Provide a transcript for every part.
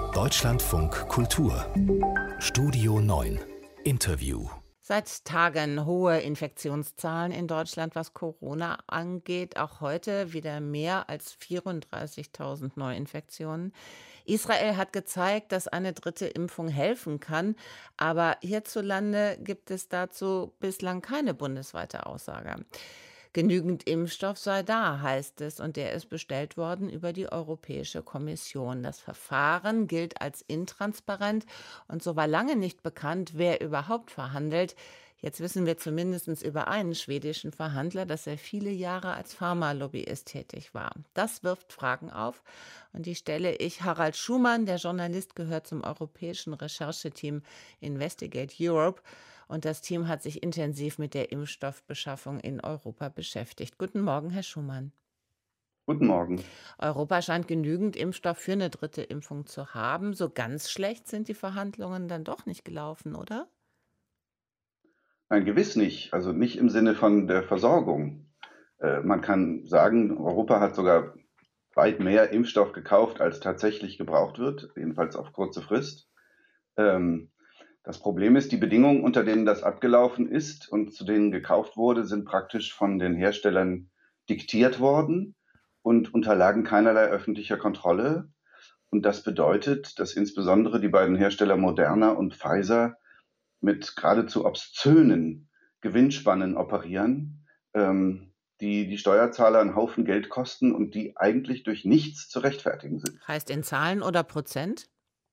Deutschlandfunk Kultur Studio 9 Interview. Seit Tagen hohe Infektionszahlen in Deutschland, was Corona angeht. Auch heute wieder mehr als 34.000 Neuinfektionen. Israel hat gezeigt, dass eine dritte Impfung helfen kann. Aber hierzulande gibt es dazu bislang keine bundesweite Aussage. Genügend Impfstoff sei da, heißt es, und der ist bestellt worden über die Europäische Kommission. Das Verfahren gilt als intransparent und so war lange nicht bekannt, wer überhaupt verhandelt. Jetzt wissen wir zumindest über einen schwedischen Verhandler, dass er viele Jahre als Pharmalobbyist tätig war. Das wirft Fragen auf und die stelle ich Harald Schumann. Der Journalist gehört zum europäischen Rechercheteam Investigate Europe. Und das Team hat sich intensiv mit der Impfstoffbeschaffung in Europa beschäftigt. Guten Morgen, Herr Schumann. Guten Morgen. Europa scheint genügend Impfstoff für eine dritte Impfung zu haben. So ganz schlecht sind die Verhandlungen dann doch nicht gelaufen, oder? Nein, gewiss nicht. Also nicht im Sinne von der Versorgung. Man kann sagen, Europa hat sogar weit mehr Impfstoff gekauft, als tatsächlich gebraucht wird, jedenfalls auf kurze Frist. Das Problem ist, die Bedingungen, unter denen das abgelaufen ist und zu denen gekauft wurde, sind praktisch von den Herstellern diktiert worden und unterlagen keinerlei öffentlicher Kontrolle. Und das bedeutet, dass insbesondere die beiden Hersteller Moderna und Pfizer mit geradezu obszönen Gewinnspannen operieren, die Steuerzahler einen Haufen Geld kosten und die eigentlich durch nichts zu rechtfertigen sind. Heißt in Zahlen oder Prozent?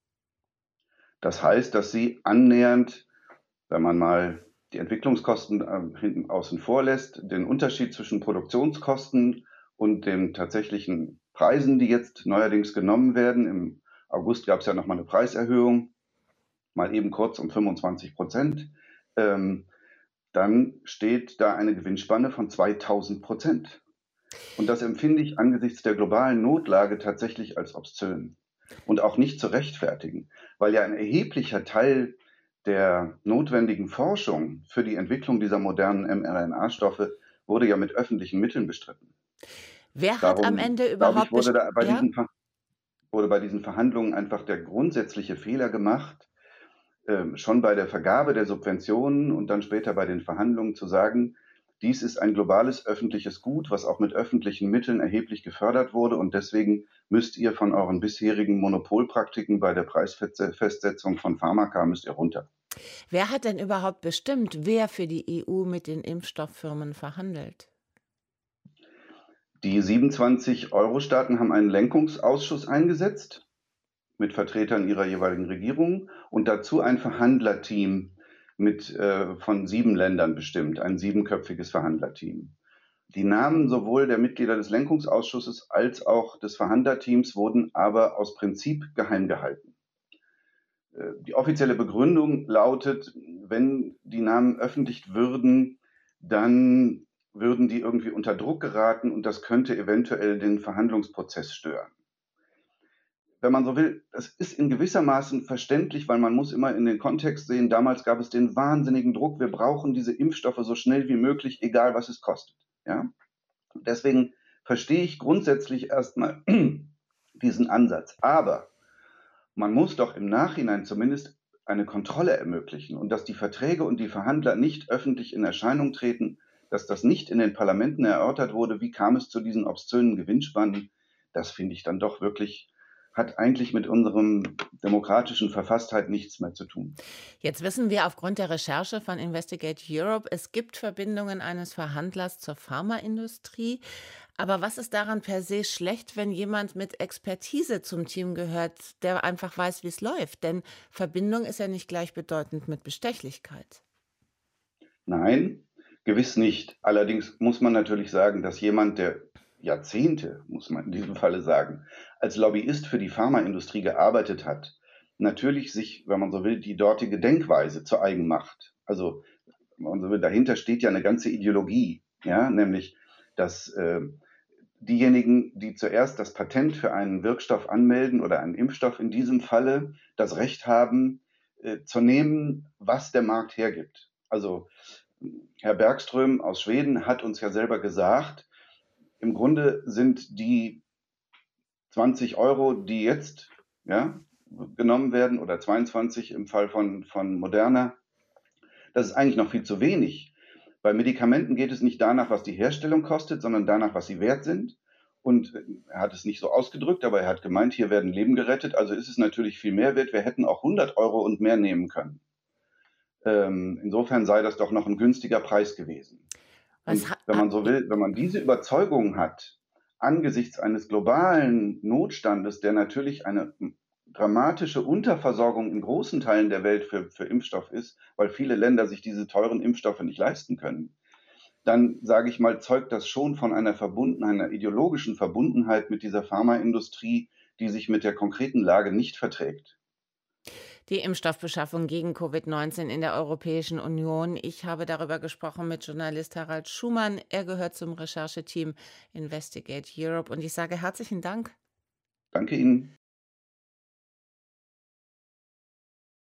Das heißt, dass sie annähernd, wenn man mal die Entwicklungskosten hinten außen vor lässt, den Unterschied zwischen Produktionskosten und den tatsächlichen Preisen, die jetzt neuerdings genommen werden, im August gab es ja nochmal eine Preiserhöhung, mal eben kurz um 25%, dann steht da eine Gewinnspanne von 2000%. Und das empfinde ich angesichts der globalen Notlage tatsächlich als obszön und auch nicht zu rechtfertigen, weil ja ein erheblicher Teil der notwendigen Forschung für die Entwicklung dieser modernen mRNA-Stoffe wurde ja mit öffentlichen Mitteln bestritten. Wer hat am Ende überhaupt wurde bei diesen Verhandlungen einfach der grundsätzliche Fehler gemacht, schon bei der Vergabe der Subventionen und dann später bei den Verhandlungen zu sagen, dies ist ein globales öffentliches Gut, was auch mit öffentlichen Mitteln erheblich gefördert wurde und deswegen müsst ihr von euren bisherigen Monopolpraktiken bei der Preisfestsetzung von Pharmaka müsst ihr runter. Wer hat denn überhaupt bestimmt, wer für die EU mit den Impfstofffirmen verhandelt? Die 27 Euro-Staaten haben einen Lenkungsausschuss eingesetzt mit Vertretern ihrer jeweiligen Regierungen und dazu ein Verhandlerteam von 7 Ländern bestimmt, ein 7-köpfiges Verhandlerteam. Die Namen sowohl der Mitglieder des Lenkungsausschusses als auch des Verhandlerteams wurden aber aus Prinzip geheim gehalten. Die offizielle Begründung lautet, wenn die Namen öffentlich würden, dann würden die irgendwie unter Druck geraten und das könnte eventuell den Verhandlungsprozess stören. Wenn man so will, das ist in gewissermaßen verständlich, weil man muss immer in den Kontext sehen, damals gab es den wahnsinnigen Druck, wir brauchen diese Impfstoffe so schnell wie möglich, egal was es kostet. Ja? Deswegen verstehe ich grundsätzlich erstmal diesen Ansatz. Aber man muss doch im Nachhinein zumindest eine Kontrolle ermöglichen und dass die Verträge und die Verhandler nicht öffentlich in Erscheinung treten, dass das nicht in den Parlamenten erörtert wurde, wie kam es zu diesen obszönen Gewinnspannen, das finde ich dann doch wirklich, hat eigentlich mit unserem demokratischen Verfasstheit nichts mehr zu tun. Jetzt wissen wir aufgrund der Recherche von Investigate Europe, es gibt Verbindungen eines Verhandlers zur Pharmaindustrie. Aber was ist daran per se schlecht, wenn jemand mit Expertise zum Team gehört, der einfach weiß, wie es läuft? Denn Verbindung ist ja nicht gleichbedeutend mit Bestechlichkeit. Nein, gewiss nicht. Allerdings muss man natürlich sagen, dass jemand, der Jahrzehnte, muss man in diesem Falle sagen, als Lobbyist für die Pharmaindustrie gearbeitet hat, natürlich sich, wenn man so will, die dortige Denkweise zu eigen macht. Also, wenn man so will, dahinter steht ja eine ganze Ideologie, ja, nämlich, dass diejenigen, die zuerst das Patent für einen Wirkstoff anmelden oder einen Impfstoff in diesem Falle, das Recht haben, zu nehmen, was der Markt hergibt. Also Herr Bergström aus Schweden hat uns ja selber gesagt, im Grunde sind die 20 Euro, die jetzt genommen werden oder 22 im Fall von Moderna. Das ist eigentlich noch viel zu wenig. Bei Medikamenten geht es nicht danach, was die Herstellung kostet, sondern danach, was sie wert sind. Und er hat es nicht so ausgedrückt, aber er hat gemeint, hier werden Leben gerettet. Also ist es natürlich viel mehr wert. Wir hätten auch 100 € und mehr nehmen können. Insofern sei das doch noch ein günstiger Preis gewesen. Und wenn man so will, wenn man diese Überzeugung hat, angesichts eines globalen Notstandes, der natürlich eine dramatische Unterversorgung in großen Teilen der Welt für Impfstoff ist, weil viele Länder sich diese teuren Impfstoffe nicht leisten können, dann sage ich mal, zeugt das schon von einer ideologischen Verbundenheit mit dieser Pharmaindustrie, die sich mit der konkreten Lage nicht verträgt. Die Impfstoffbeschaffung gegen Covid-19 in der Europäischen Union. Ich habe darüber gesprochen mit Journalist Harald Schumann. Er gehört zum Rechercheteam Investigate Europe und ich sage herzlichen Dank. Danke Ihnen.